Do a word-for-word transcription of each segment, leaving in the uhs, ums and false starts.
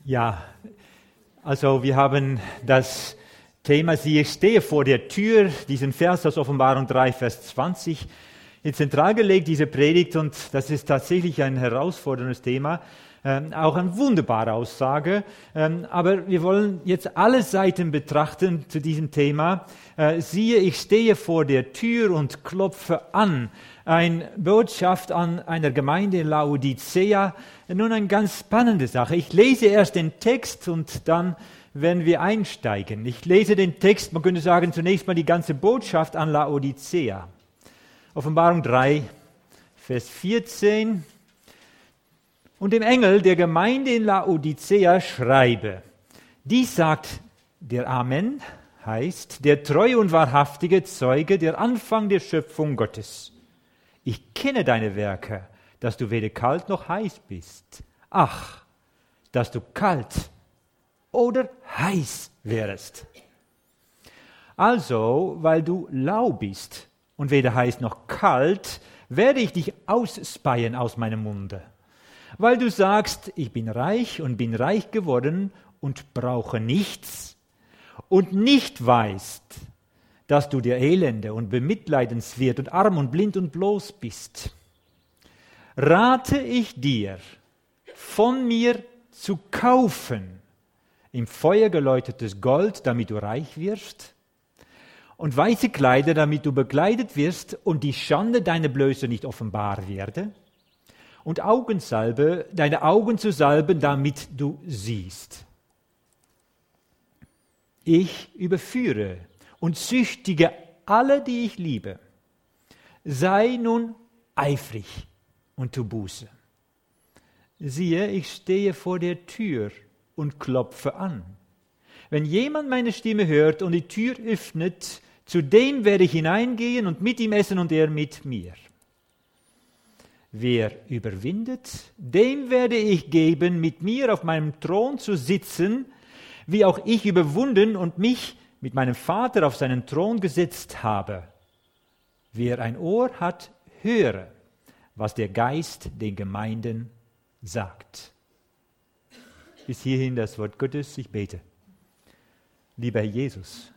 Ja, also wir haben das Thema, siehe, ich stehe vor der Tür, diesen Vers aus Offenbarung drei, Vers zwanzig, hier zentral gelegt, diese Predigt, und das ist tatsächlich ein herausforderndes Thema, ähm, auch eine wunderbare Aussage, ähm, aber wir wollen jetzt alle Seiten betrachten zu diesem Thema. Äh, siehe, ich stehe vor der Tür und klopfe an. Eine Botschaft an einer Gemeinde in Laodicea. Nun eine ganz spannende Sache. Ich lese erst den Text und dann werden wir einsteigen. Ich lese den Text, man könnte sagen, zunächst mal die ganze Botschaft an Laodicea. Offenbarung drei, Vers vierzehn. Und dem Engel der Gemeinde in Laodicea schreibe: Dies sagt der Amen, heißt der treue und wahrhaftige Zeuge, der Anfang der Schöpfung Gottes. Ich kenne deine Werke, dass du weder kalt noch heiß bist. Ach, dass du kalt oder heiß wärest. Also, weil du lau bist und weder heiß noch kalt, werde ich dich ausspeien aus meinem Munde. Weil du sagst, ich bin reich und bin reich geworden und brauche nichts und nicht weißt, dass du der Elende und bemitleidenswert und arm und blind und bloß bist, rate ich dir, von mir zu kaufen im Feuer geläutertes Gold, damit du reich wirst, und weiße Kleider, damit du bekleidet wirst und die Schande deiner Blöße nicht offenbar werde, und Augensalbe, deine Augen zu salben, damit du siehst. Ich überführe und züchtige alle, die ich liebe. Sei nun eifrig und tu Buße. Siehe, ich stehe vor der Tür und klopfe an. Wenn jemand meine Stimme hört und die Tür öffnet, zu dem werde ich hineingehen und mit ihm essen und er mit mir. Wer überwindet, dem werde ich geben, mit mir auf meinem Thron zu sitzen, wie auch ich überwunden und mich mit meinem Vater auf seinen Thron gesetzt habe. Wer ein Ohr hat, höre, was der Geist den Gemeinden sagt. Bis hierhin das Wort Gottes, ich bete. Lieber Herr Jesus,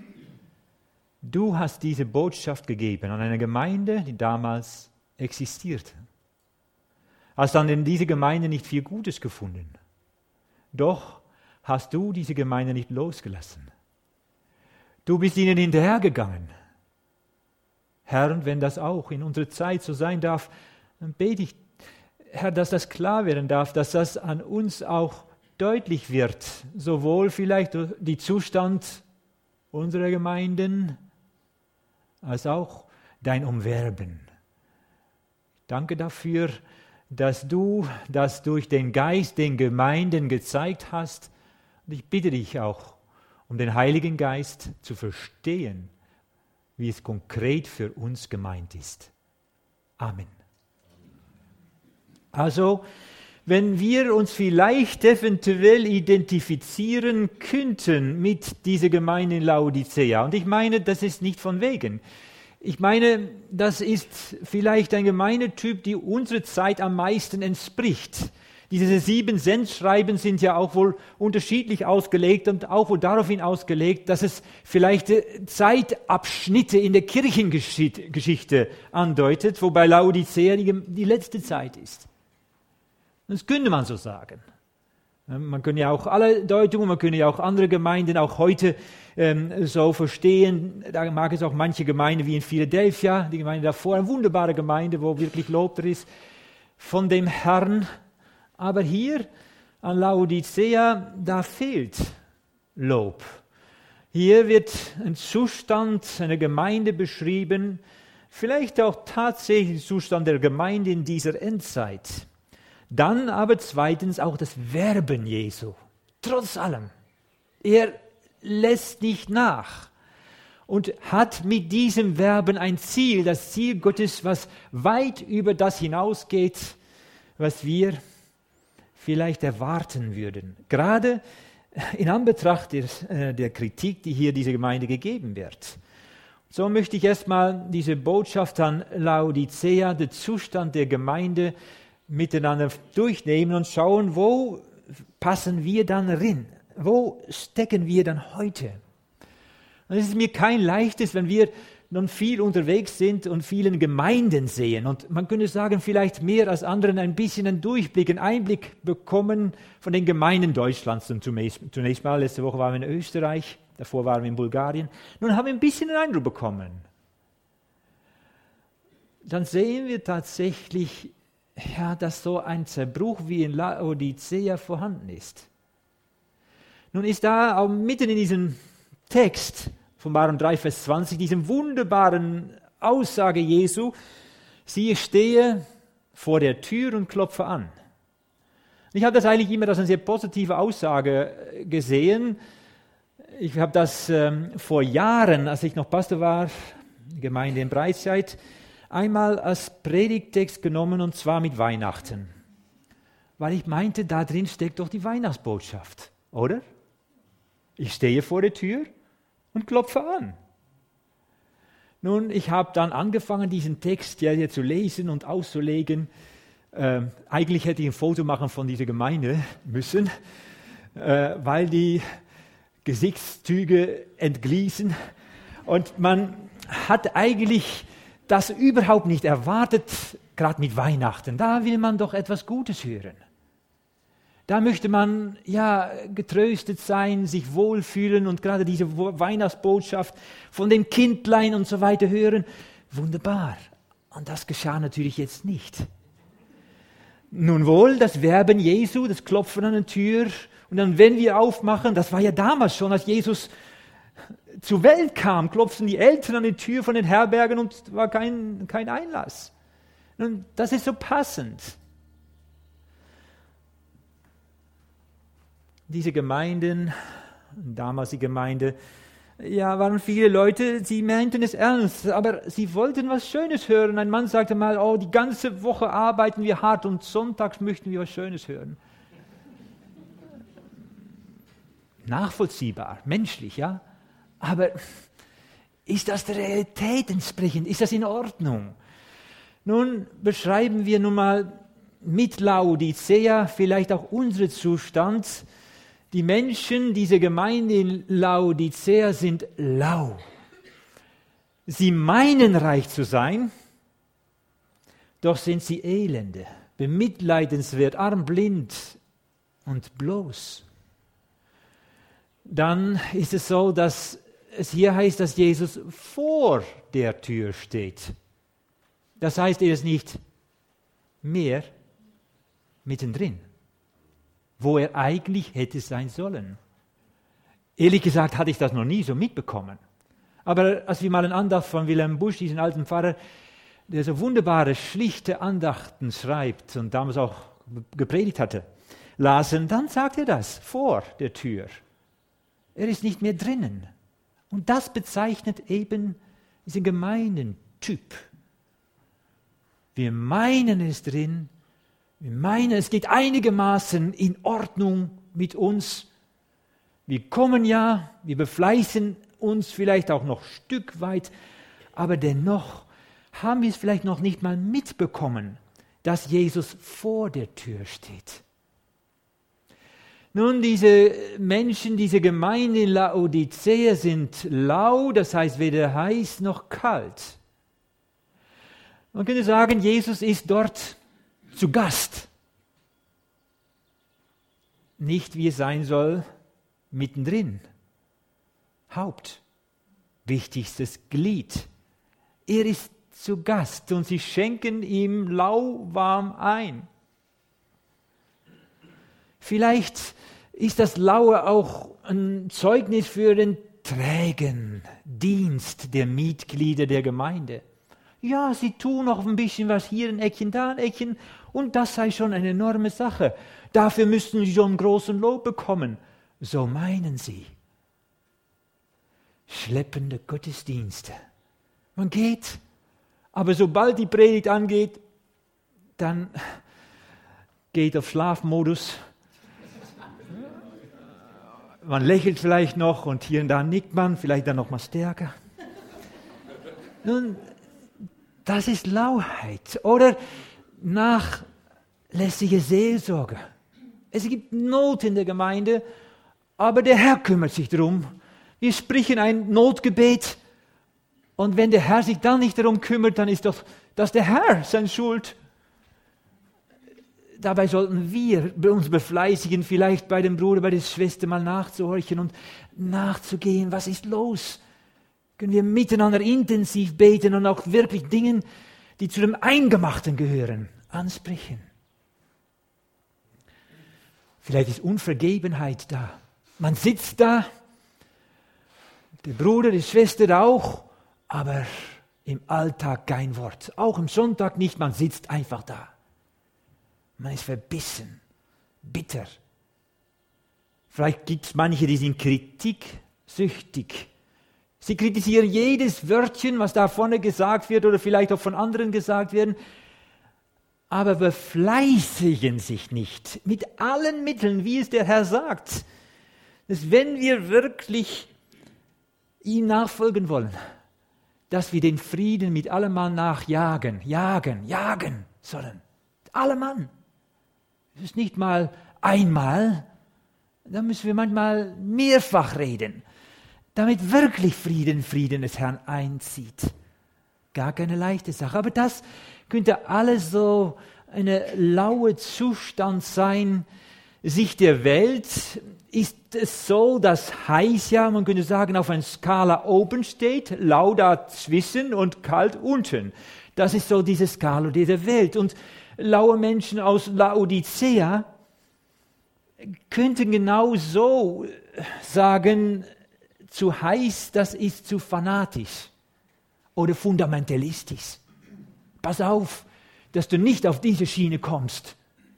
du hast diese Botschaft gegeben an eine Gemeinde, die damals existierte. Hast dann in diese Gemeinde nicht viel Gutes gefunden. Doch hast du diese Gemeinde nicht losgelassen. Du bist ihnen hinterhergegangen. Herr, und wenn das auch in unserer Zeit so sein darf, dann bete ich, Herr, dass das klar werden darf, dass das an uns auch deutlich wird, sowohl vielleicht durch den Zustand unserer Gemeinden, als auch dein Umwerben. Danke dafür, dass du das durch den Geist den Gemeinden gezeigt hast. Und ich bitte dich auch, um den Heiligen Geist zu verstehen, wie es konkret für uns gemeint ist. Amen. Also, wenn wir uns vielleicht eventuell identifizieren könnten mit dieser Gemeinde in Laodicea, und ich meine, das ist nicht von wegen. Ich meine, das ist vielleicht ein Gemeindetyp, die unserer Zeit am meisten entspricht. Diese sieben Sendschreiben sind ja auch wohl unterschiedlich ausgelegt und auch wohl daraufhin ausgelegt, dass es vielleicht Zeitabschnitte in der Kirchengeschichte andeutet, wobei Laodicea die, die letzte Zeit ist. Das könnte man so sagen. Man könnte ja auch alle Deutungen, man könnte ja auch andere Gemeinden auch heute ähm, so verstehen. Da mag es auch manche Gemeinden wie in Philadelphia, die Gemeinde davor, eine wunderbare Gemeinde, wo wirklich Lob drin ist von dem Herrn. Aber hier an Laodicea, da fehlt Lob. Hier wird ein Zustand einer Gemeinde beschrieben, vielleicht auch tatsächlich der Zustand der Gemeinde in dieser Endzeit. Dann aber zweitens auch das Werben Jesu, trotz allem. Er lässt nicht nach und hat mit diesem Werben ein Ziel, das Ziel Gottes, was weit über das hinausgeht, was wir vielleicht erwarten würden. Gerade in Anbetracht der, der Kritik, die hier dieser Gemeinde gegeben wird. So möchte ich erstmal diese Botschaft an Laodicea, den Zustand der Gemeinde, miteinander durchnehmen und schauen, wo passen wir dann rein? Wo stecken wir dann heute? Und es ist mir kein leichtes, wenn wir nun viel unterwegs sind und vielen Gemeinden sehen. Und man könnte sagen, vielleicht mehr als anderen ein bisschen einen Durchblick, einen Einblick bekommen von den Gemeinden Deutschlands. Und zunächst, zunächst mal, letzte Woche waren wir in Österreich, davor waren wir in Bulgarien. Nun haben wir ein bisschen einen Eindruck bekommen. Dann sehen wir tatsächlich, ja, dass so ein Zerbruch wie in Laodicea vorhanden ist. Nun ist da auch mitten in diesem Text, Offenbarung drei, Vers zwanzig, diesem wunderbaren Aussage Jesu, siehe, stehe vor der Tür und klopfe an. Ich habe das eigentlich immer als eine sehr positive Aussage gesehen. Ich habe das ähm, vor Jahren, als ich noch Pastor war, Gemeinde in Breitscheid, einmal als Predigttext genommen, und zwar mit Weihnachten. Weil ich meinte, da drin steckt doch die Weihnachtsbotschaft, oder? Ich stehe vor der Tür und klopfe an. Nun, ich habe dann angefangen, diesen Text ja hier zu lesen und auszulegen. Äh, eigentlich hätte ich ein Foto machen von dieser Gemeinde müssen, äh, weil die Gesichtszüge entgließen. Und man hat eigentlich das überhaupt nicht erwartet, gerade mit Weihnachten. Da will man doch etwas Gutes hören. Da möchte man ja getröstet sein, sich wohlfühlen und gerade diese Weihnachtsbotschaft von dem Kindlein und so weiter hören. Wunderbar. Und das geschah natürlich jetzt nicht. Nun wohl, das Werben Jesu, das Klopfen an der Tür, und dann, wenn wir aufmachen, das war ja damals schon, als Jesus zur Welt kam, klopften die Eltern an die Tür von den Herbergen und es war kein, kein Einlass. Nun, das ist so passend. Diese Gemeinden, damals die Gemeinde, ja, waren viele Leute, sie meinten es ernst, aber sie wollten was Schönes hören. Ein Mann sagte mal, oh, die ganze Woche arbeiten wir hart und sonntags möchten wir was Schönes hören. Nachvollziehbar, menschlich, ja. Aber ist das der Realität entsprechend? Ist das in Ordnung? Nun beschreiben wir nun mal mit Laodicea vielleicht auch unseren Zustand. Die Menschen, diese Gemeinde in Laodicea sind lau. Sie meinen reich zu sein, doch sind sie elende, bemitleidenswert, arm, blind und bloß. Dann ist es so, dass es hier heißt, dass Jesus vor der Tür steht. Das heißt, er ist nicht mehr mittendrin, wo er eigentlich hätte sein sollen. Ehrlich gesagt hatte ich das noch nie so mitbekommen. Aber als wir mal eine Andacht von Wilhelm Busch, diesen alten Pfarrer, der so wunderbare, schlichte Andachten schreibt und damals auch gepredigt hatte, lasen, dann sagt er das, vor der Tür. Er ist nicht mehr drinnen. Und das bezeichnet eben diesen gemeinen Typ. Wir meinen es drin, wir meinen, es geht einigermaßen in Ordnung mit uns. Wir kommen ja, wir befleißen uns vielleicht auch noch ein Stück weit, aber dennoch haben wir es vielleicht noch nicht mal mitbekommen, dass Jesus vor der Tür steht. Nun, diese Menschen, diese Gemeinde in Laodicea sind lau, das heißt weder heiß noch kalt. Man könnte sagen, Jesus ist dort zu Gast. Nicht wie es sein soll, mittendrin. Haupt, wichtigstes Glied. Er ist zu Gast und sie schenken ihm lauwarm ein. Vielleicht ist das Laue auch ein Zeugnis für den trägen Dienst der Mitglieder der Gemeinde. Ja, sie tun noch ein bisschen was hier, ein Eckchen, da ein Eckchen, und das sei schon eine enorme Sache. Dafür müssten sie schon großen Lob bekommen. So meinen sie. Schleppende Gottesdienste. Man geht, aber sobald die Predigt angeht, dann geht auf Schlafmodus. Man lächelt vielleicht noch und hier und da nickt man, vielleicht dann noch mal stärker. Nun, das ist Lauheit oder nachlässige Seelsorge. Es gibt Not in der Gemeinde, aber der Herr kümmert sich darum. Wir sprechen ein Notgebet und wenn der Herr sich dann nicht darum kümmert, dann ist doch das der Herr seine Schuld. Dabei sollten wir uns befleißigen, vielleicht bei dem Bruder, bei der Schwester mal nachzuhorchen und nachzugehen. Was ist los? Können wir miteinander intensiv beten und auch wirklich Dinge, die zu dem Eingemachten gehören, ansprechen? Vielleicht ist Unvergebenheit da. Man sitzt da, der Bruder, die Schwester auch, aber im Alltag kein Wort. Auch am Sonntag nicht, man sitzt einfach da. Man ist verbissen, bitter. Vielleicht gibt es manche, die sind kritiksüchtig. Sie kritisieren jedes Wörtchen, was da vorne gesagt wird oder vielleicht auch von anderen gesagt werden, aber befleißigen sich nicht mit allen Mitteln, wie es der Herr sagt, dass wenn wir wirklich ihm nachfolgen wollen, dass wir den Frieden mit allem Mann nachjagen, jagen, jagen sollen. Alle Mann. Es ist nicht mal einmal, da müssen wir manchmal mehrfach reden, damit wirklich Frieden, Frieden des Herrn einzieht. Gar keine leichte Sache. Aber das könnte alles so eine laue Zustand sein. Sicht der Welt ist es so, dass heiß ja, man könnte sagen, auf einer Skala oben steht, lau dazwischen und kalt unten. Das ist so diese Skala dieser Welt. Und laue Menschen aus Laodicea könnten genau so sagen, zu heiß, das ist zu fanatisch oder fundamentalistisch. Pass auf, dass du nicht auf diese Schiene kommst.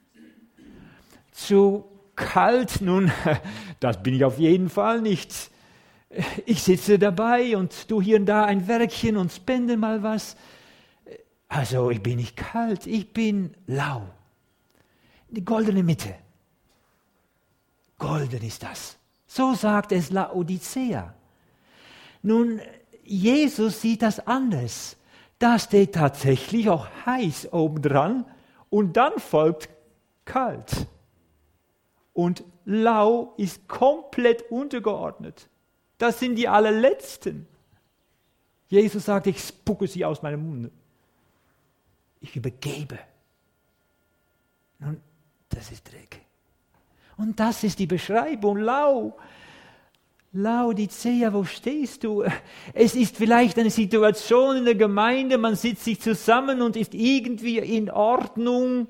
Zu kalt, nun, das bin ich auf jeden Fall nicht. Ich sitze dabei und tu hier und da ein Werkchen und spende mal was. Also ich bin nicht kalt, ich bin lau. Die goldene Mitte. Golden ist das. So sagt es Laodicea. Nun, Jesus sieht das anders. Da steht tatsächlich auch heiß obendran und dann folgt kalt. Und lau ist komplett untergeordnet. Das sind die allerletzten. Jesus sagt, ich spucke sie aus meinem Munde. Ich übergebe. Nun, das ist Dreck. Und das ist die Beschreibung, lau. Laodicea, wo stehst du? Es ist vielleicht eine Situation in der Gemeinde, man sitzt sich zusammen und ist irgendwie in Ordnung,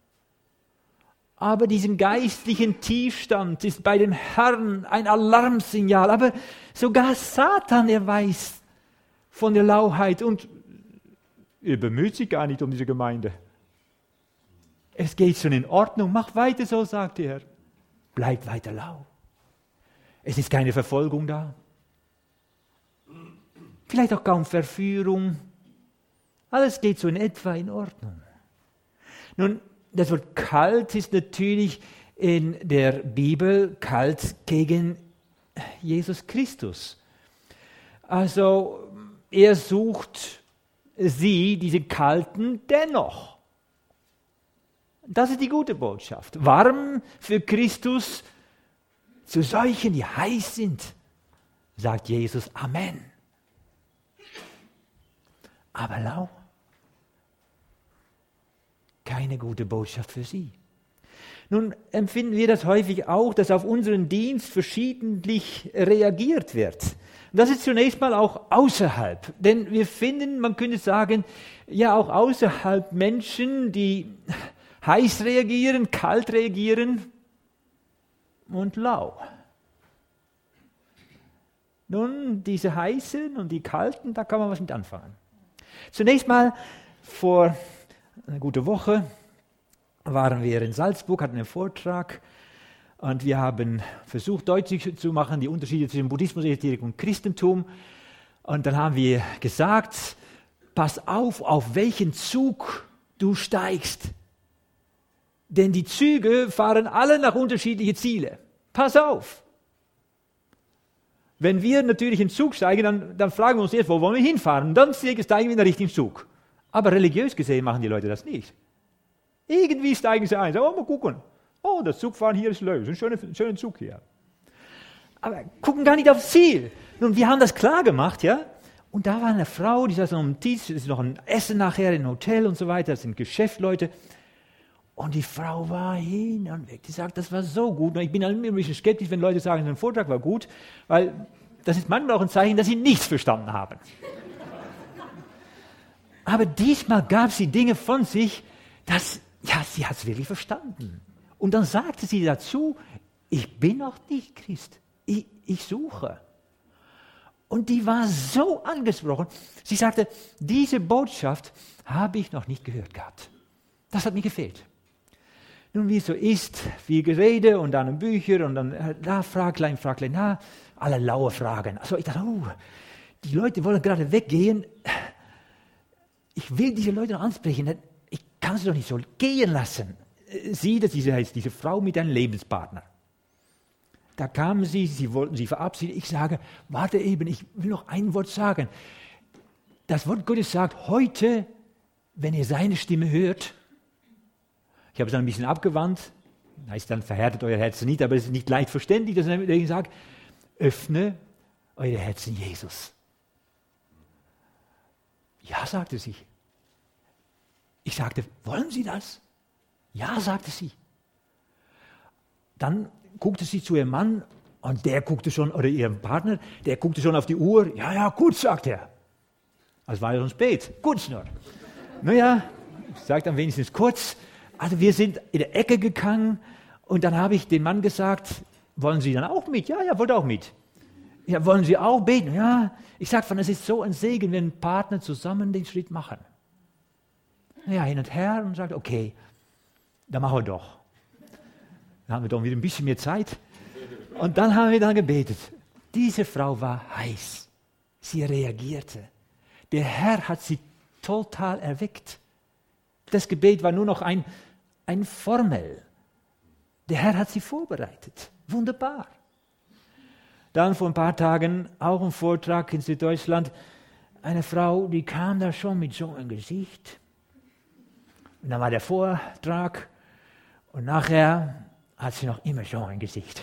aber diesen geistlichen Tiefstand ist bei dem Herrn ein Alarmsignal. Aber sogar Satan, er weiß von der Lauheit und er bemüht sich gar nicht um diese Gemeinde. Es geht schon in Ordnung, mach weiter so, sagt er. Bleib weiter lau. Es ist keine Verfolgung da. Vielleicht auch kaum Verführung. Alles geht so in etwa in Ordnung. Nun, das Wort kalt ist natürlich in der Bibel kalt gegen Jesus Christus. Also er sucht sie, diese Kalten, dennoch. Das ist die gute Botschaft. Warm für Christus zu solchen, die heiß sind, sagt Jesus Amen. Aber lau, keine gute Botschaft für sie. Nun empfinden wir das häufig auch, dass auf unseren Dienst verschiedentlich reagiert wird. Und das ist zunächst mal auch außerhalb. Denn wir finden, man könnte sagen, ja auch außerhalb Menschen, die heiß reagieren, kalt reagieren und lau. Nun, diese heißen und die kalten, da kann man was mit anfangen. Zunächst mal, vor einer guten Woche waren wir in Salzburg, hatten einen Vortrag und wir haben versucht, deutlich zu machen, die Unterschiede zwischen Buddhismus, Esoterik und Christentum. Und dann haben wir gesagt, pass auf, auf welchen Zug du steigst. Denn die Züge fahren alle nach unterschiedlichen Zielen. Pass auf. Wenn wir natürlich in den Zug steigen, dann, dann fragen wir uns erst, wo wollen wir hinfahren? Und dann steigen wir in den richtigen Zug. Aber religiös gesehen machen die Leute das nicht. Irgendwie steigen sie ein, sagen, oh, mal gucken. Oh, das Zugfahren hier ist lös, ein schöner, schöner Zug hier. Aber gucken gar nicht aufs Ziel. Nun, wir haben das klar gemacht, ja. Und da war eine Frau, die saß noch am Tisch, es ist noch ein Essen nachher im Hotel und so weiter, das sind Geschäftsleute. Und die Frau war hin und weg. Die sagt, das war so gut. Und ich bin ein bisschen skeptisch, wenn Leute sagen, der Vortrag war gut, weil das ist manchmal auch ein Zeichen, dass sie nichts verstanden haben. Aber diesmal gab sie Dinge von sich, dass, ja, sie hat es wirklich verstanden. Und dann sagte sie dazu, ich bin noch nicht Christ, ich, ich suche. Und die war so angesprochen. Sie sagte, diese Botschaft habe ich noch nicht gehört gehabt. Das hat mir gefehlt. Nun, wie es so ist, viel Gerede und dann Bücher und dann da Fraglein, Fraglein, na, alle laue Fragen. Also ich dachte, oh, die Leute wollen gerade weggehen. Ich will diese Leute noch ansprechen. Ich kann sie doch nicht so gehen lassen. Sie, das heißt diese Frau mit einem Lebenspartner. Da kamen sie, sie wollten sie verabschieden. Ich sage, warte eben, ich will noch ein Wort sagen. Das Wort Gottes sagt, heute, wenn ihr seine Stimme hört, ich habe es dann ein bisschen abgewandt, heißt dann, verhärtet euer Herzen nicht, aber es ist nicht leicht verständlich, dass ich sage, öffne eure Herzen Jesus. Ja, sagte sie. Ich sagte, wollen Sie das? Ja, sagte sie. Dann guckte sie zu ihrem Mann und der guckte schon, oder ihrem Partner, der guckte schon auf die Uhr. Ja, ja, gut, sagt er. Es war ja schon spät. Gut, nur. Naja, ich sage dann wenigstens kurz. Also wir sind in der Ecke gegangen und dann habe ich dem Mann gesagt, wollen Sie dann auch mit? Ja, ja, wollte auch mit. Ja, wollen Sie auch beten? Ja. Ich sage, es ist so ein Segen, wenn Partner zusammen den Schritt machen. Ja, hin und her und sagt, okay, dann machen wir doch. Dann haben wir doch wieder ein bisschen mehr Zeit. Und dann haben wir dann gebetet. Diese Frau war heiß. Sie reagierte. Der Herr hat sie total erweckt. Das Gebet war nur noch ein, ein Formel. Der Herr hat sie vorbereitet. Wunderbar. Dann vor ein paar Tagen auch ein Vortrag in Süddeutschland. Eine Frau, die kam da schon mit so einem Gesicht. Und dann war der Vortrag. Und nachher hat sie noch immer so ein Gesicht.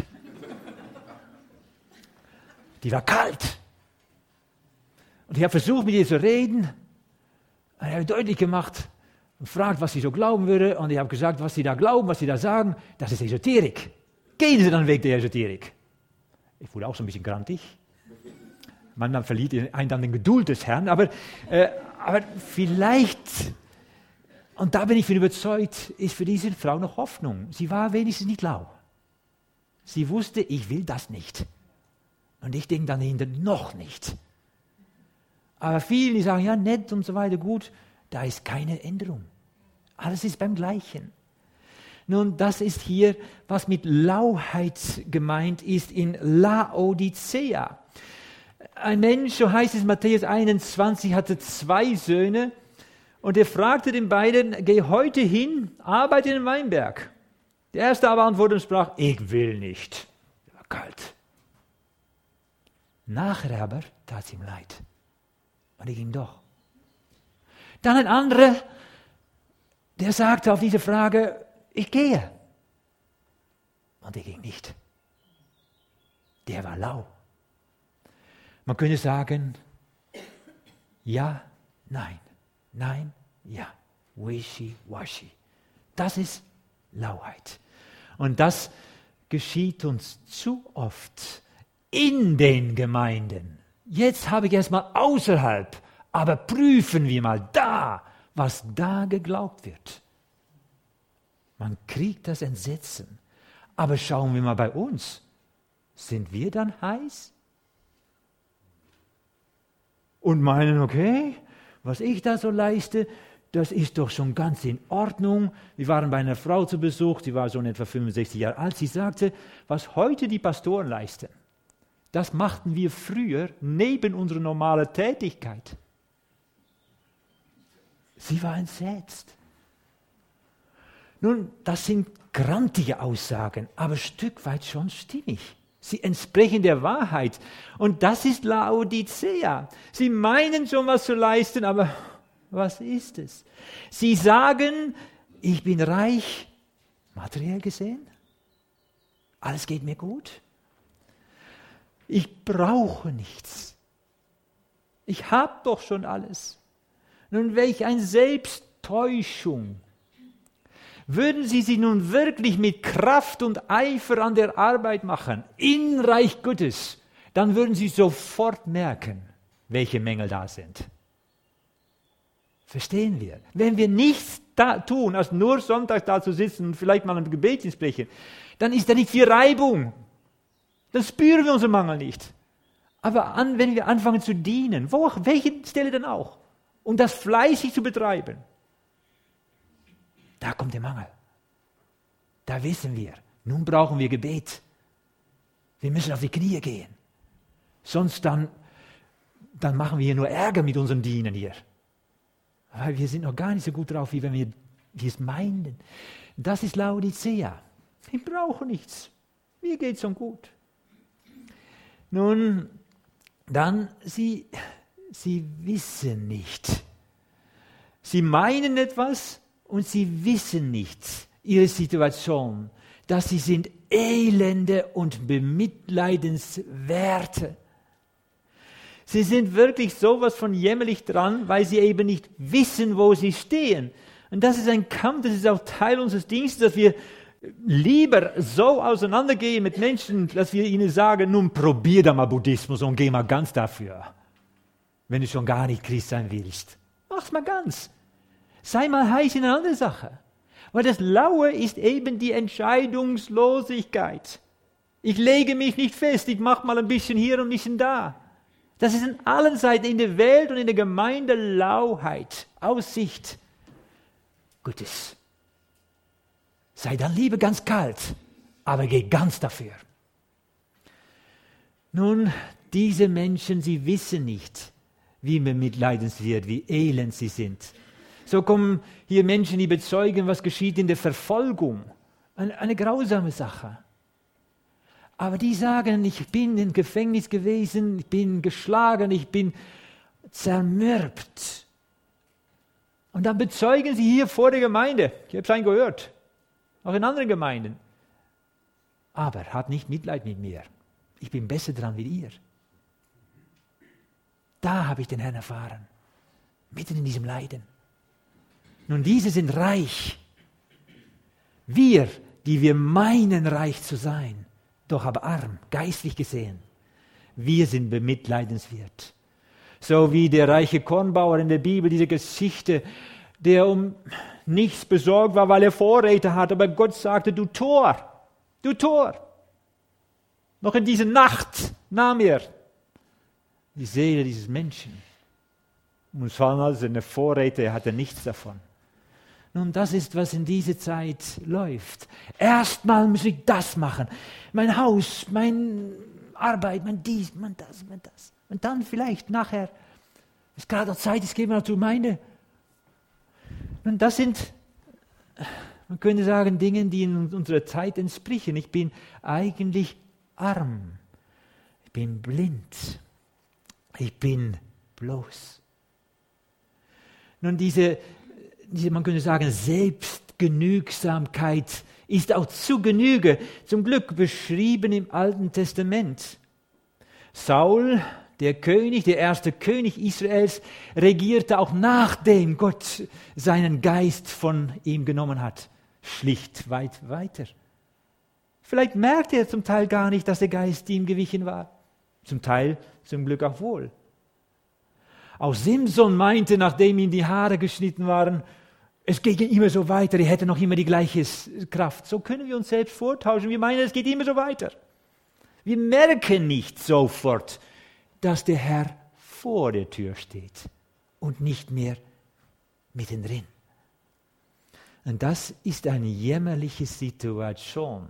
Die war kalt. Und ich habe versucht, mit ihr zu reden. Und ich habe deutlich gemacht und fragt, was sie so glauben würde. Und ich habe gesagt, was sie da glauben, was sie da sagen, das ist Esoterik. Gehen Sie dann weg der Esoterik. Ich wurde auch so ein bisschen grantig. Manchmal verliert einen dann den Geduld des Herrn. Aber, äh, aber vielleicht, und da bin ich von überzeugt, ist für diese Frau noch Hoffnung. Sie war wenigstens nicht lau. Sie wusste, ich will das nicht. Und ich denke dann dahinter, noch nicht. Aber viele, die sagen, ja, nett und so weiter, gut, da ist keine Änderung. Alles ist beim Gleichen. Nun, das ist hier, was mit Lauheit gemeint ist in Laodicea. Ein Mensch, so heißt es in Matthäus einundzwanzig, hatte zwei Söhne und er fragte den beiden, geh heute hin, arbeite in den Weinberg. Der erste aber antwortete und sprach, ich will nicht. War kalt. Nachher aber tat es ihm leid. Und er ging doch. Dann ein anderer, der sagte auf diese Frage, ich gehe. Und er ging nicht. Der war lau. Man könnte sagen, ja, nein, nein, ja, wishy-washy. Das ist Lauheit. Und das geschieht uns zu oft in den Gemeinden. Jetzt habe ich erstmal außerhalb, aber prüfen wir mal da, was da geglaubt wird. Man kriegt das Entsetzen. Aber schauen wir mal bei uns. Sind wir dann heiß? Und meinen, okay, was ich da so leiste, das ist doch schon ganz in Ordnung. Wir waren bei einer Frau zu Besuch, die war so etwa fünfundsechzig Jahre alt. Sie sagte, was heute die Pastoren leisten, das machten wir früher neben unserer normalen Tätigkeit. Sie war entsetzt. Nun, das sind grantige Aussagen, aber ein Stück weit schon stimmig. Sie entsprechen der Wahrheit. Und das ist Laodicea. Sie meinen schon was zu leisten, aber was ist es? Sie sagen, ich bin reich, Materiell gesehen? Alles geht mir gut? Ich brauche nichts. Ich habe doch schon alles. Nun, welch eine Selbsttäuschung. Würden Sie sich nun wirklich mit Kraft und Eifer an der Arbeit machen, im Reich Gottes, dann würden Sie sofort merken, welche Mängel da sind. Verstehen wir? Wenn wir nichts da tun, als nur sonntags da zu sitzen und vielleicht mal ein Gebet sprechen, dann ist da nicht viel Reibung. Dann spüren wir unseren Mangel nicht. Aber an, wenn wir anfangen zu dienen, wo, welche Stelle denn auch, und das fleißig zu betreiben, da kommt der Mangel. Da wissen wir, nun brauchen wir Gebet. Wir müssen auf die Knie gehen. Sonst dann, dann machen wir hier nur Ärger mit unseren Dienen hier. Weil wir sind noch gar nicht so gut drauf, wie wenn wir, wir es meinen. Das ist Laodicea. Ich brauche nichts. Mir geht es schon gut. Nun, dann, sie, sie wissen nicht. Sie meinen etwas und sie wissen nicht ihre Situation, dass sie sind elende und bemitleidenswerte. Sie sind wirklich sowas von jämmerlich dran, weil sie eben nicht wissen, wo sie stehen. Und das ist ein Kampf, das ist auch Teil unseres Dienstes, dass wir lieber so auseinandergehen mit Menschen, dass wir ihnen sagen, nun probier da mal Buddhismus und geh mal ganz dafür. Wenn du schon gar nicht Christ sein willst. Mach's mal ganz. Sei mal heiß in eine andere Sache. Weil das Laue ist eben die Entscheidungslosigkeit. Ich lege mich nicht fest, ich mache mal ein bisschen hier und ein bisschen da. Das ist in allen Seiten, in der Welt und in der Gemeinde Lauheit, Aussicht Gottes. Sei dann lieber ganz kalt, aber geh ganz dafür. Nun, diese Menschen, sie wissen nicht, wie bemitleidenswert, wie elend sie sind. So kommen hier Menschen, die bezeugen, was geschieht in der Verfolgung. Eine, eine grausame Sache. Aber die sagen, ich bin im Gefängnis gewesen, ich bin geschlagen, ich bin zermürbt. Und dann bezeugen sie hier vor der Gemeinde. Ich habe es einen gehört, auch in anderen Gemeinden. Aber habt nicht Mitleid mit mir. Ich bin besser dran wie ihr. Da habe ich den Herrn erfahren. Mitten in diesem Leiden. Nun, diese sind reich. Wir, die wir meinen, reich zu sein, doch aber arm, geistlich gesehen. Wir sind bemitleidenswert. So wie der reiche Kornbauer in der Bibel, diese Geschichte, der um nichts besorgt war, weil er Vorräte hatte, aber Gott sagte, du Tor, du Tor. Noch in dieser Nacht nahm er die Seele dieses Menschen. Und von all seine Vorräte, er hatte nichts davon. Nun, das ist, was in dieser Zeit läuft. Erstmal muss ich das machen. Mein Haus, meine Arbeit, mein dies, mein das, mein das. Und dann vielleicht nachher, es ist gerade Zeit, es gehen wir noch zur Gemeinde. Und das sind, man könnte sagen, Dinge, die in unserer Zeit entsprechen. Ich bin eigentlich arm. Ich bin blind. Ich bin bloß. Nun, diese Diese, man könnte sagen, Selbstgenügsamkeit ist auch zu Genüge, zum Glück beschrieben im Alten Testament. Saul, der König, der erste König Israels, regierte auch nachdem Gott seinen Geist von ihm genommen hat, schlicht weit weiter. Vielleicht merkte er zum Teil gar nicht, dass der Geist ihm gewichen war. Zum Teil zum Glück auch wohl. Auch Simson meinte, nachdem ihm die Haare geschnitten waren, es geht immer so weiter, er hätte noch immer die gleiche Kraft. So können wir uns selbst vortauschen. Wir meinen, es geht immer so weiter. Wir merken nicht sofort, dass der Herr vor der Tür steht und nicht mehr mittendrin. Und das ist eine jämmerliche Situation.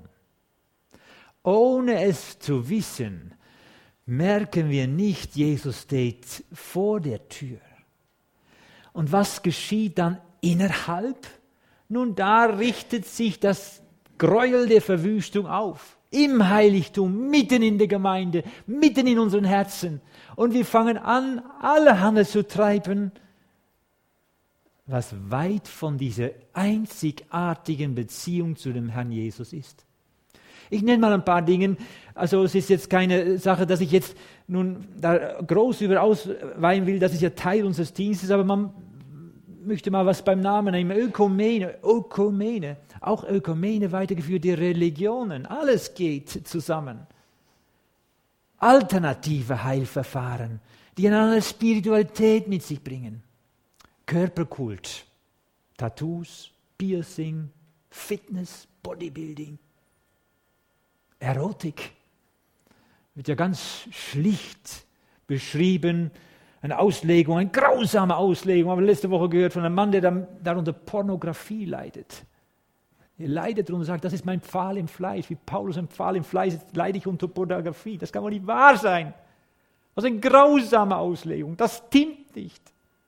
Ohne es zu wissen, merken wir nicht, Jesus steht vor der Tür. Und was geschieht dann innerhalb? Nun, da richtet sich das Gräuel der Verwüstung auf. Im Heiligtum, mitten in der Gemeinde, mitten in unseren Herzen. Und wir fangen an, allerhand zu treiben, was weit von dieser einzigartigen Beziehung zu dem Herrn Jesus ist. Ich nenne mal ein paar Dinge, also es ist jetzt keine Sache, dass ich jetzt nun da groß über ausweinen will, das ist ja Teil unseres Dienstes, aber man möchte mal was beim Namen nehmen, Ökumene, Ökumene, auch Ökumene weitergeführt, die Religionen, alles geht zusammen. Alternative Heilverfahren, die eine andere Spiritualität mit sich bringen. Körperkult, Tattoos, Piercing, Fitness, Bodybuilding, Erotik. Wird ja ganz schlicht beschrieben, eine Auslegung, eine grausame Auslegung. Wir haben letzte Woche gehört von einem Mann, der darunter Pornografie leidet. Er leidet darunter und sagt, das ist mein Pfahl im Fleisch. Wie Paulus ein Pfahl im Fleisch ist, leide ich unter Pornografie. Das kann wohl nicht wahr sein. Das ist eine grausame Auslegung. Das stimmt nicht.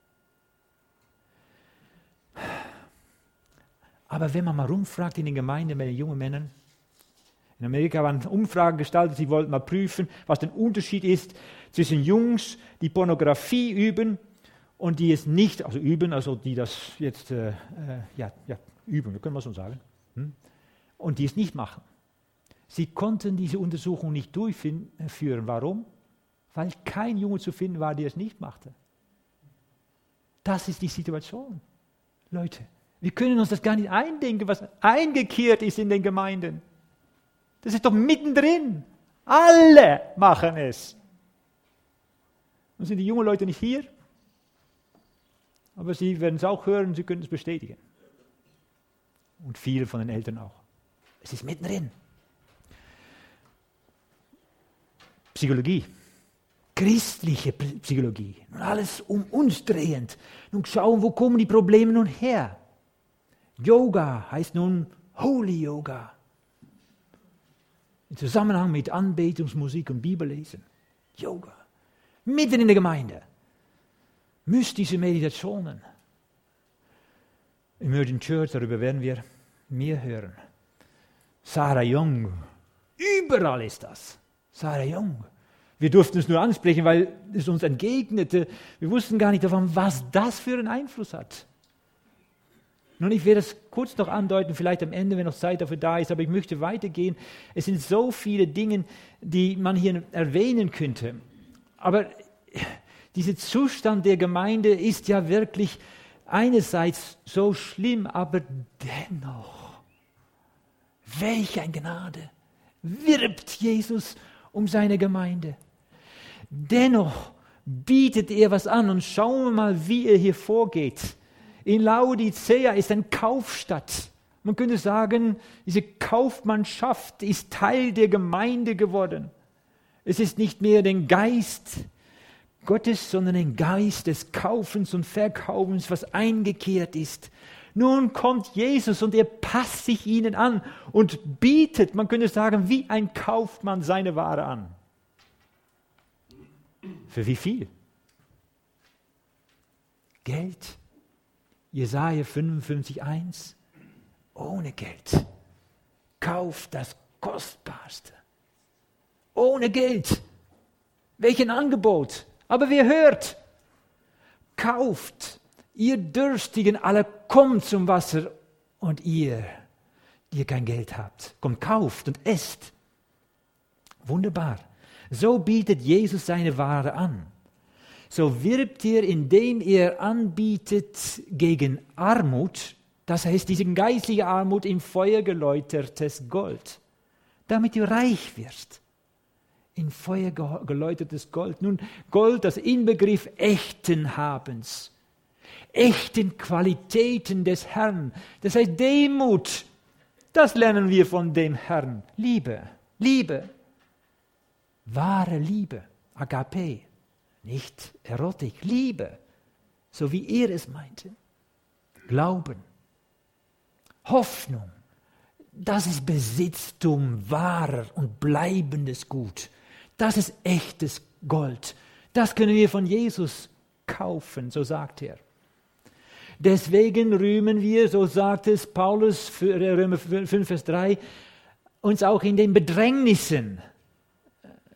Aber wenn man mal rumfragt in den Gemeinden bei den jungen Männern, in Amerika waren Umfragen gestaltet, sie wollten mal prüfen, was der Unterschied ist zwischen Jungs, die Pornografie üben und die es nicht, also üben, also die das jetzt, äh, ja, ja, üben, das können wir so sagen, hm? und die es nicht machen. Sie konnten diese Untersuchung nicht durchführen. Warum? Weil kein Junge zu finden war, der es nicht machte. Das ist die Situation, Leute. Wir können uns das gar nicht eindenken, was eingekehrt ist in den Gemeinden. Das ist doch mittendrin. Alle machen es. Und sind die jungen Leute nicht hier? Aber sie werden es auch hören, sie können es bestätigen. Und viele von den Eltern auch. Es ist mittendrin. Psychologie. Christliche Psychologie. Nun alles um uns drehend. Nun schauen, wo kommen die Probleme nun her? Yoga heißt nun Holy Yoga. Im Zusammenhang mit Anbetungsmusik und Bibellesen. Yoga. Mitten in der Gemeinde. Mystische Meditationen. Emerging Church, darüber werden wir mehr hören. Sarah Young. Überall ist das. Sarah Young. Wir durften es nur ansprechen, weil es uns entgegnete. Wir wussten gar nicht davon, was das für einen Einfluss hat. Nun, ich werde es kurz noch andeuten, vielleicht am Ende, wenn noch Zeit dafür da ist, aber ich möchte weitergehen. Es sind so viele Dinge, die man hier erwähnen könnte. Aber dieser Zustand der Gemeinde ist ja wirklich einerseits so schlimm, aber dennoch, welch eine Gnade, wirbt Jesus um seine Gemeinde. Dennoch bietet er was an und schauen wir mal, wie er hier vorgeht. In Laodicea ist eine Kaufstadt. Man könnte sagen, diese Kaufmannschaft ist Teil der Gemeinde geworden. Es ist nicht mehr der Geist Gottes, sondern ein Geist des Kaufens und Verkaufens, was eingekehrt ist. Nun kommt Jesus und er passt sich ihnen an und bietet, man könnte sagen, wie ein Kaufmann seine Ware an. Für wie viel? Geld. Jesaja fünfundfünfzig eins. Ohne Geld. Kauft das Kostbarste. Ohne Geld. Welch ein Angebot. Aber wer hört? Kauft. Ihr Dürstigen alle, kommt zum Wasser. Und ihr, die ihr kein Geld habt, kommt, kauft und esst. Wunderbar. So bietet Jesus seine Ware an. So wirbt er, indem er anbietet gegen Armut, das heißt diese geistliche Armut in Feuer geläutertes Gold, damit du reich wirst. In Feuer geläutertes Gold. Nun, Gold, das Inbegriff echten Habens, echten Qualitäten des Herrn. Das heißt Demut, das lernen wir von dem Herrn. Liebe, Liebe, wahre Liebe, Agape. Nicht Erotik, Liebe, so wie er es meinte. Glauben, Hoffnung, das ist Besitztum, wahrer und bleibendes Gut. Das ist echtes Gold. Das können wir von Jesus kaufen, so sagt er. Deswegen rühmen wir, so sagt es Paulus, Römer fünf, Vers drei, uns auch in den Bedrängnissen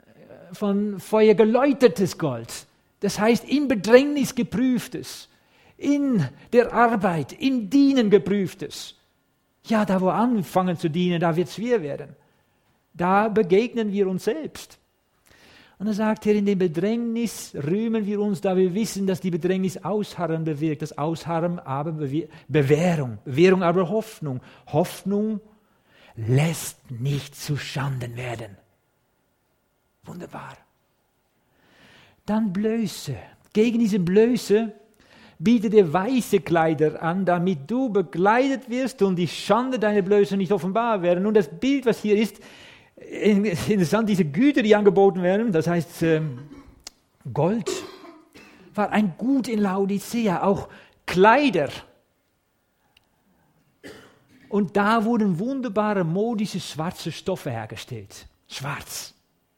von Feuer geläutertes Gold. Das heißt, in Bedrängnis geprüftes, in der Arbeit, im Dienen geprüftes. Ja, da wo wir anfangen zu dienen, da wird es schwer werden. Da begegnen wir uns selbst. Und er sagt hier, in dem Bedrängnis rühmen wir uns, da wir wissen, dass die Bedrängnis Ausharren bewirkt. Das Ausharren aber Bewährung, Bewährung aber Hoffnung. Hoffnung lässt nicht zu Schanden werden. Wunderbar. Dann Blöße. Gegen diese Blöße bietet er weiße Kleider an, damit du bekleidet wirst und die Schande deiner Blöße nicht offenbar werden. Nun, das Bild, was hier ist, interessant, diese Güter, die angeboten werden, das heißt ähm, Gold, war ein Gut in Laodicea, auch Kleider. Und da wurden wunderbare modische schwarze Stoffe hergestellt. Schwarz.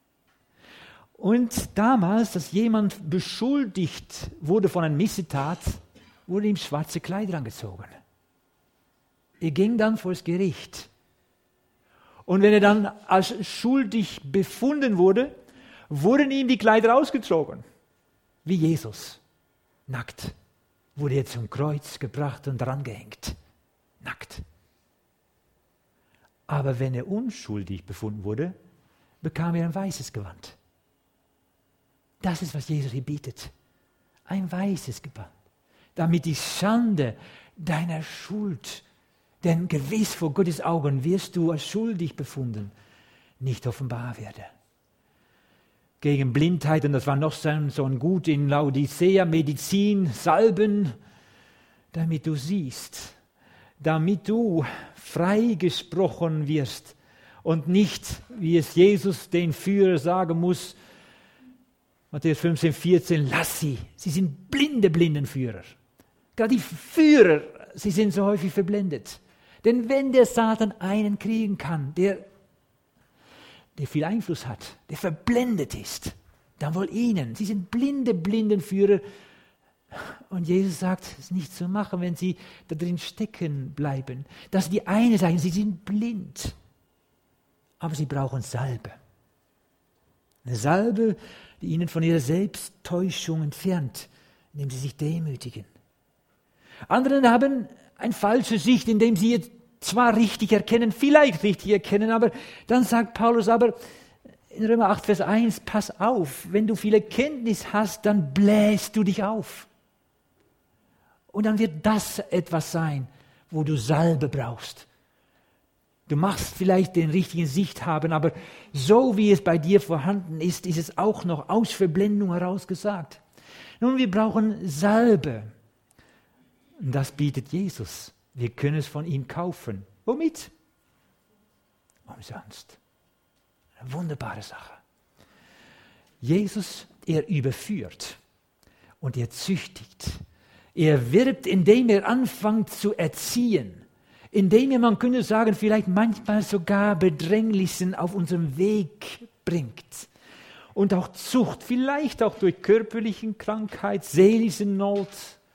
Und damals, dass jemand beschuldigt wurde von einer Missetat, wurde ihm schwarze Kleider angezogen. Er ging dann vor das Gericht. Und wenn er dann als schuldig befunden wurde, wurden ihm die Kleider ausgezogen. Wie Jesus. Nackt. Wurde er zum Kreuz gebracht und drangehängt. Nackt. Aber wenn er unschuldig befunden wurde, bekam er ein weißes Gewand. Das ist, was Jesus hier bietet. Ein weißes Gewand. Damit die Schande deiner Schuld, denn gewiss vor Gottes Augen wirst du als schuldig befunden, nicht offenbar werde. Gegen Blindheit, und das war noch so ein Gut in Laodicea, Medizin, Salben, damit du siehst, damit du freigesprochen wirst und nicht, wie es Jesus den Führer sagen muss, Matthäus fünfzehn, vierzehn, lass sie, sie sind blinde Blindenführer. Gerade die Führer, sie sind so häufig verblendet. Denn wenn der Satan einen kriegen kann, der, der viel Einfluss hat, der verblendet ist, dann wohl ihnen. Sie sind blinde Blindenführer. Und Jesus sagt, es ist nicht zu machen, wenn sie da drin stecken bleiben. Das ist die eine Sache, sie sind blind. Aber sie brauchen Salbe. Eine Salbe, die ihnen von ihrer Selbsttäuschung entfernt, indem sie sich demütigen. Andere haben eine falsche Sicht, indem sie jetzt zwar richtig erkennen, vielleicht richtig erkennen, aber dann sagt Paulus aber in Römer acht, Vers eins, pass auf, wenn du viel Erkenntnis hast, dann bläst du dich auf. Und dann wird das etwas sein, wo du Salbe brauchst. Du machst vielleicht den richtigen Sicht haben, aber so wie es bei dir vorhanden ist, ist es auch noch aus Verblendung heraus gesagt. Nun, wir brauchen Salbe. Und das bietet Jesus. Wir können es von ihm kaufen. Womit? Umsonst. Eine wunderbare Sache. Jesus, er überführt und er züchtigt. Er wirbt, indem er anfängt zu erziehen. Indem er, man könnte sagen, vielleicht manchmal sogar Bedrängnissen auf unserem Weg bringt. Und auch Zucht, vielleicht auch durch körperliche Krankheit, seelische Not.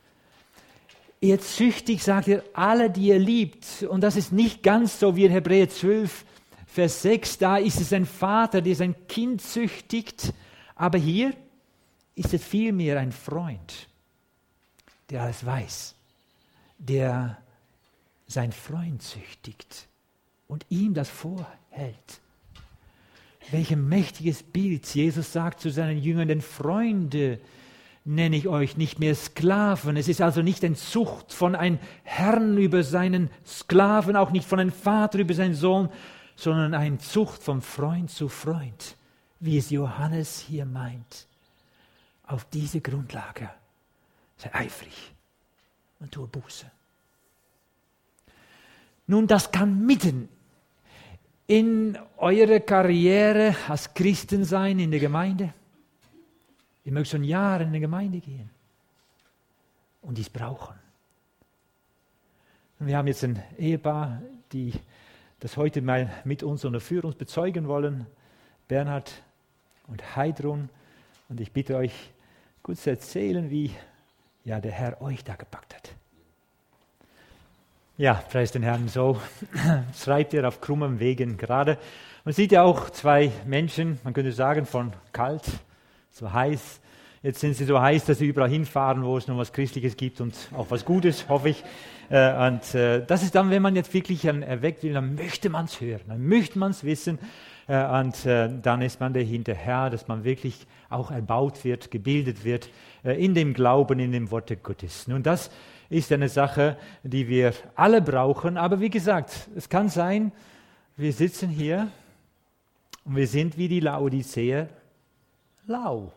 Er züchtigt, sagt er, alle, die er liebt. Und das ist nicht ganz so wie in Hebräer zwölf, Vers sechs. Da ist es ein Vater, der sein Kind züchtigt. Aber hier ist es vielmehr ein Freund, der alles weiß, der sein Freund züchtigt und ihm das vorhält. Welch ein mächtiges Bild. Jesus sagt zu seinen Jüngern, denn Freunde nenne ich euch, nicht mehr Sklaven. Es ist also nicht eine Zucht von einem Herrn über seinen Sklaven, auch nicht von einem Vater über seinen Sohn, sondern eine Zucht von Freund zu Freund, wie es Johannes hier meint. Auf diese Grundlage sei eifrig und tue Buße. Nun, das kann mitten in eure Karriere als Christen sein in der Gemeinde. Ihr mögt schon Jahre in die Gemeinde gehen und dies brauchen. Und wir haben jetzt ein Ehepaar, die das heute mal mit uns und für uns bezeugen wollen, Bernhard und Heidrun. Und ich bitte euch, kurz zu erzählen, wie ja, der Herr euch da gepackt hat. Ja, preis den Herrn, so schreibt er auf krummem Wegen gerade. Man sieht ja auch zwei Menschen, man könnte sagen, von kalt, so heiß, Jetzt sind sie so heiß, dass sie überall hinfahren, wo es noch was Christliches gibt und auch was Gutes, hoffe ich. Äh, und äh, das ist dann, wenn man jetzt wirklich erweckt will, dann möchte man es hören, dann möchte man es wissen. Äh, und äh, dann ist man dahinterher, dass man wirklich auch erbaut wird, gebildet wird äh, in dem Glauben, in dem Worte Gottes. Nun, das ist eine Sache, die wir alle brauchen. Aber wie gesagt, es kann sein, wir sitzen hier und wir sind wie die Laodiceer lau.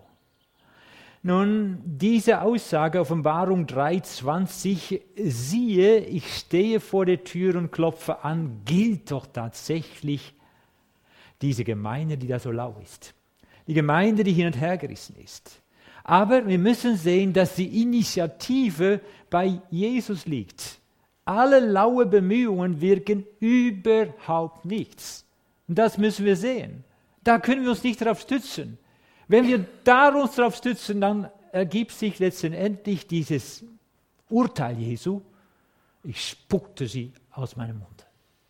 Nun, diese Aussage, Offenbarung drei zwanzig, siehe, ich stehe vor der Tür und klopfe an, gilt doch tatsächlich diese Gemeinde, die da so lau ist. Die Gemeinde, die hin und her gerissen ist. Aber wir müssen sehen, dass die Initiative bei Jesus liegt. Alle laue Bemühungen wirken überhaupt nichts. Und das müssen wir sehen. Da können wir uns nicht darauf stützen. Wenn wir da uns darauf stützen, dann ergibt sich letztendlich dieses Urteil Jesu, ich spuckte sie aus meinem Mund.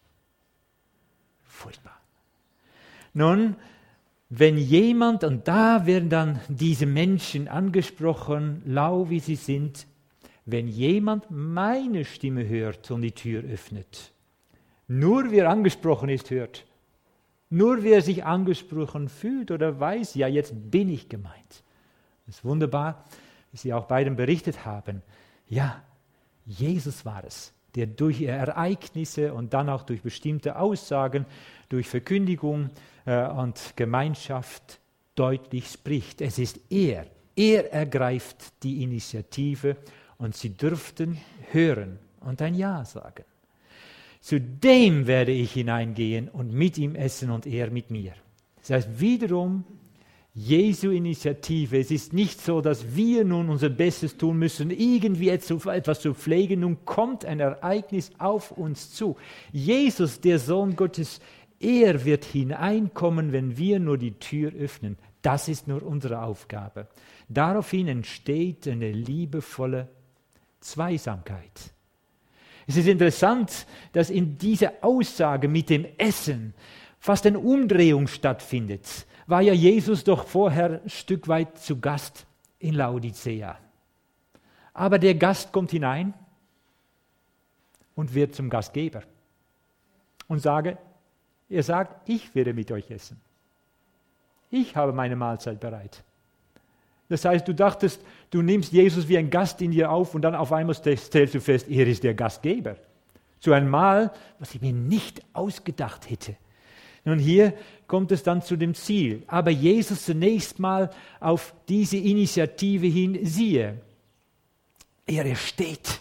Furchtbar. Nun, wenn jemand, und da werden dann diese Menschen angesprochen, lau wie sie sind, wenn jemand meine Stimme hört und die Tür öffnet, nur wer angesprochen ist, hört. Nur wer sich angesprochen fühlt oder weiß, ja, jetzt bin ich gemeint. Das ist wunderbar, wie Sie auch beiden berichtet haben. Ja, Jesus war es, der durch Ereignisse und dann auch durch bestimmte Aussagen, durch Verkündigung äh, und Gemeinschaft deutlich spricht. Es ist er. Er ergreift die Initiative und Sie dürften hören und ein Ja sagen. Zu dem werde ich hineingehen und mit ihm essen und er mit mir. Das heißt wiederum, Jesu Initiative. Es ist nicht so, dass wir nun unser Bestes tun müssen, irgendwie etwas zu pflegen. Nun kommt ein Ereignis auf uns zu. Jesus, der Sohn Gottes, er wird hineinkommen, wenn wir nur die Tür öffnen. Das ist nur unsere Aufgabe. Daraufhin entsteht eine liebevolle Zweisamkeit. Es ist interessant, dass in dieser Aussage mit dem Essen fast eine Umdrehung stattfindet. War ja Jesus doch vorher ein Stück weit zu Gast in Laodicea. Aber der Gast kommt hinein und wird zum Gastgeber und sage, er sagt, ich werde mit euch essen. Ich habe meine Mahlzeit bereit. Das heißt, du dachtest, du nimmst Jesus wie ein Gast in dir auf und dann auf einmal stellst du fest, er ist der Gastgeber. Zu einem Mahl, was ich mir nicht ausgedacht hätte. Nun, hier kommt es dann zu dem Ziel. Aber Jesus zunächst mal auf diese Initiative hin, siehe, er steht.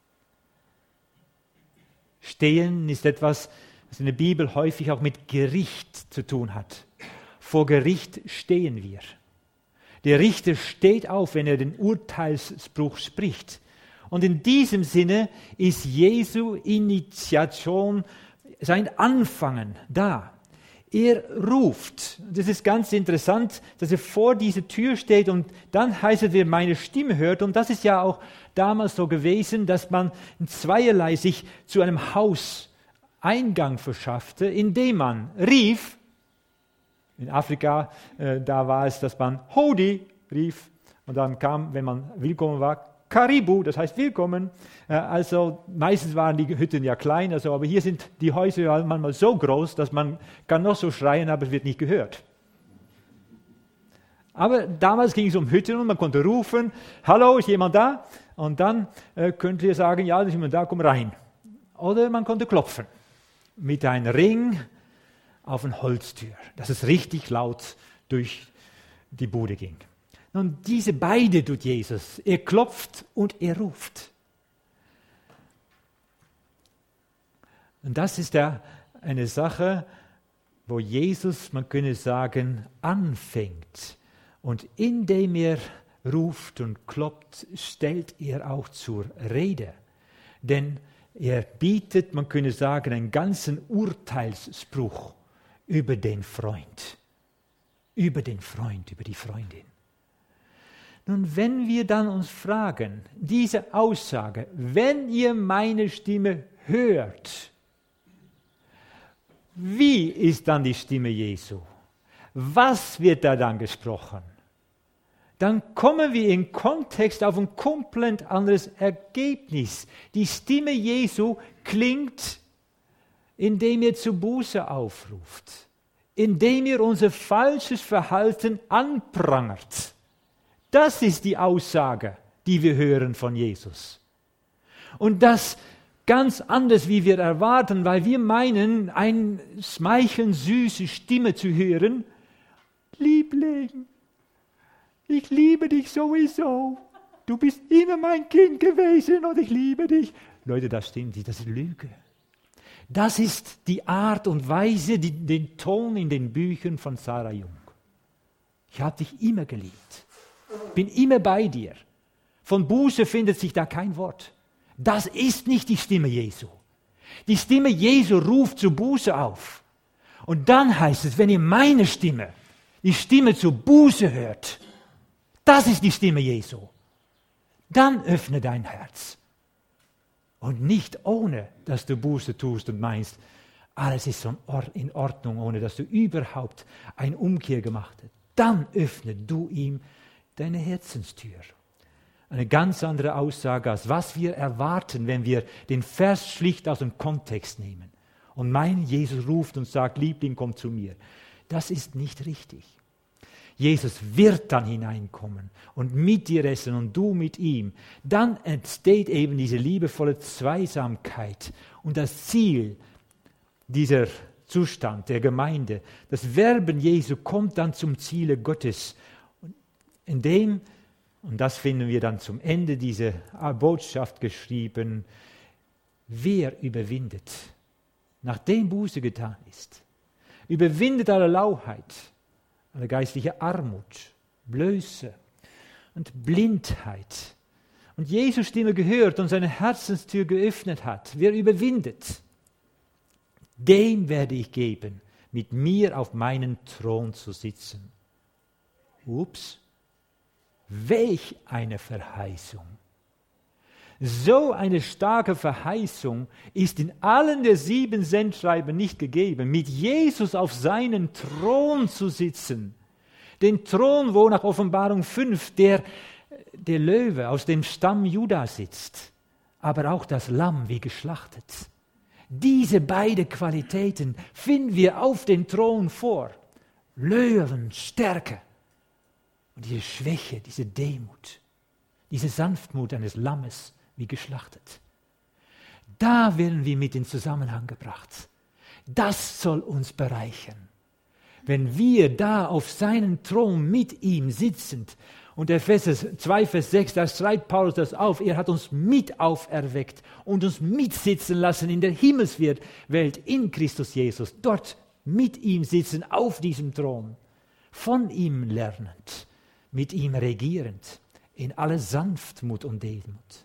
Stehen ist etwas, was in der Bibel häufig auch mit Gericht zu tun hat. Vor Gericht stehen wir. Der Richter steht auf, wenn er den Urteilsspruch spricht. Und in diesem Sinne ist Jesu Initiation, sein Anfangen da. Er ruft. Das ist ganz interessant, dass er vor dieser Tür steht und dann heißt es, wer meine Stimme hört. Und das ist ja auch damals so gewesen, dass man in zweierlei sich zu einem Haus Eingang verschaffte, indem man rief. In Afrika, äh, da war es, dass man Hodi rief und dann kam, wenn man willkommen war, Karibu, das heißt willkommen. Äh, also meistens waren die Hütten ja klein, also, aber hier sind die Häuser ja manchmal so groß, dass man kann noch so schreien, aber es wird nicht gehört. Aber damals ging es um Hütten und man konnte rufen, hallo, ist jemand da? Und dann äh, könnt ihr sagen, ja, da ist jemand da, komm rein. Oder man konnte klopfen mit einem Ring auf eine Holztür, dass es richtig laut durch die Bude ging. Nun, diese beide tut Jesus. Er klopft und er ruft. Und das ist ja eine Sache, wo Jesus, man könnte sagen, anfängt. Und indem er ruft und klopft, stellt er auch zur Rede. Denn er bietet, man könnte sagen, einen ganzen Urteilsspruch über den Freund, über den Freund, über die Freundin. Nun, wenn wir dann uns fragen, diese Aussage, wenn ihr meine Stimme hört, wie ist dann die Stimme Jesu? Was wird da dann gesprochen? dann kommen wir im Kontext auf ein komplett anderes Ergebnis. Die Stimme Jesu klingt, indem er zur Buße aufruft, indem er unser falsches Verhalten anprangert. Das ist die Aussage, die wir hören von Jesus. Und das ganz anders, wie wir erwarten, weil wir meinen, eine schmeichelnd süße Stimme zu hören. Liebling, ich liebe dich sowieso. Du bist immer mein Kind gewesen und ich liebe dich. Leute, das stimmt nicht, das ist Lüge. Das ist die Art und Weise, die, den Ton in den Büchern von Sarah Jung. Ich habe dich immer geliebt, bin immer bei dir. Von Buße findet sich da kein Wort. Das ist nicht die Stimme Jesu. Die Stimme Jesu ruft zur Buße auf. Und dann heißt es, wenn ihr meine Stimme, die Stimme zur Buße hört, das ist die Stimme Jesu, dann öffne dein Herz. Und nicht ohne, dass du Buße tust und meinst, alles ist so in Ordnung, ohne dass du überhaupt eine Umkehr gemacht hast. Dann öffne du ihm deine Herzenstür. Eine ganz andere Aussage, als was wir erwarten, wenn wir den Vers schlicht aus dem Kontext nehmen und meinen, Jesus ruft und sagt, Liebling, komm zu mir. Das ist nicht richtig. Jesus wird dann hineinkommen und mit dir essen und du mit ihm. Dann entsteht eben diese liebevolle Zweisamkeit und das Ziel dieser Zustand der Gemeinde. Das Werben Jesu kommt dann zum Ziele Gottes, in dem, und das finden wir dann zum Ende dieser Botschaft geschrieben, wer überwindet, nachdem Buße getan ist, überwindet alle Lauheit, alle geistliche Armut, Blöße und Blindheit und Jesu Stimme gehört und seine Herzenstür geöffnet hat, wer überwindet, dem werde ich geben, mit mir auf meinen Thron zu sitzen. Ups, welch eine Verheißung! So eine starke Verheißung ist in allen der sieben Sendschreiben nicht gegeben, mit Jesus auf seinen Thron zu sitzen. Den Thron, wo nach Offenbarung fünf der, der Löwe aus dem Stamm Juda sitzt, aber auch das Lamm wie geschlachtet. Diese beiden Qualitäten finden wir auf dem Thron vor. Löwen, Stärke und diese Schwäche, diese Demut, diese Sanftmut eines Lammes wie geschlachtet. Da werden wir mit in Zusammenhang gebracht. Das soll uns bereichern. Wenn wir da auf seinen Thron mit ihm sitzend, und Epheser zwei, Vers sechs, da schreibt Paulus das auf, er hat uns mit auferweckt und uns mitsitzen lassen in der Himmelswelt in Christus Jesus, dort mit ihm sitzen auf diesem Thron, von ihm lernend, mit ihm regierend, in aller Sanftmut und Demut.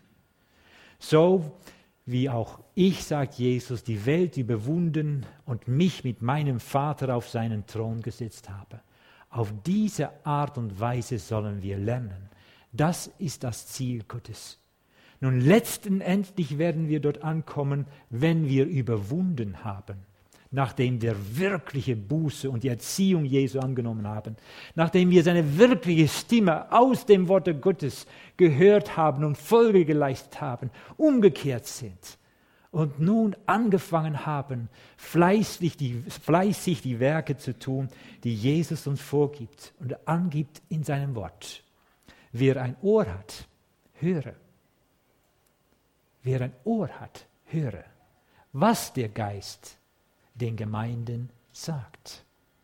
So wie auch ich, sagt Jesus, die Welt überwunden und mich mit meinem Vater auf seinen Thron gesetzt habe. Auf diese Art und Weise sollen wir lernen. Das ist das Ziel Gottes. Nun, letztendlich werden wir dort ankommen, wenn wir überwunden haben, nachdem wir wirkliche Buße und die Erziehung Jesu angenommen haben, nachdem wir seine wirkliche Stimme aus dem Worte Gottes gehört haben und Folge geleistet haben, umgekehrt sind und nun angefangen haben, fleißig die, fleißig die Werke zu tun, die Jesus uns vorgibt und angibt in seinem Wort. Wer ein Ohr hat, höre. Wer ein Ohr hat, höre, was der Geist den Gemeinden sagt.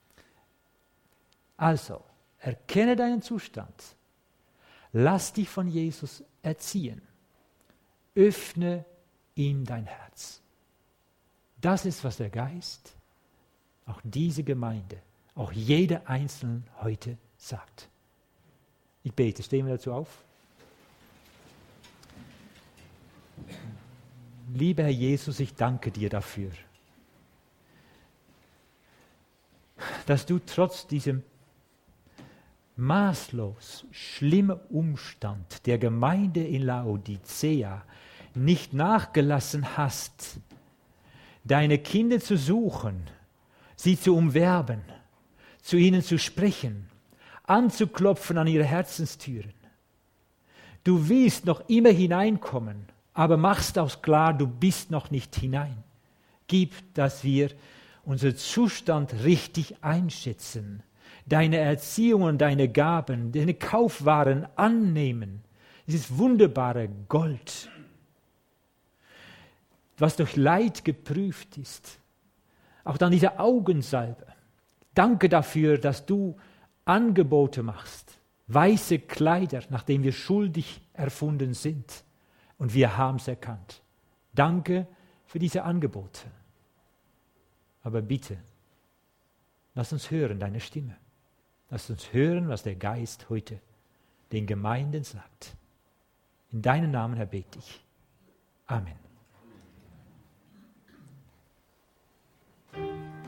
Also, erkenne deinen Zustand. Lass dich von Jesus erziehen. Öffne ihm dein Herz. Das ist, was der Geist, auch diese Gemeinde, auch jeder Einzelne heute sagt. Ich bete, stehen wir dazu auf. Lieber Herr Jesus, ich danke dir dafür, dass du trotz diesem maßlos schlimmen Umstand der Gemeinde in Laodicea nicht nachgelassen hast, deine Kinder zu suchen, sie zu umwerben, zu ihnen zu sprechen, anzuklopfen an ihre Herzenstüren. Du willst noch immer hineinkommen, aber machst auch klar, du bist noch nicht hinein. Gib, dass wir unseren Zustand richtig einschätzen, deine Erziehung und deine Gaben, deine Kaufwaren annehmen, dieses wunderbare Gold, was durch Leid geprüft ist. Auch dann diese Augensalbe. Danke dafür, dass du Angebote machst, weiße Kleider, nachdem wir schuldig erfunden sind. Und wir haben es erkannt. Danke für diese Angebote. Aber bitte, lass uns hören deine Stimme. Lass uns hören, was der Geist heute den Gemeinden sagt. In deinem Namen, Herr, bete ich. Amen.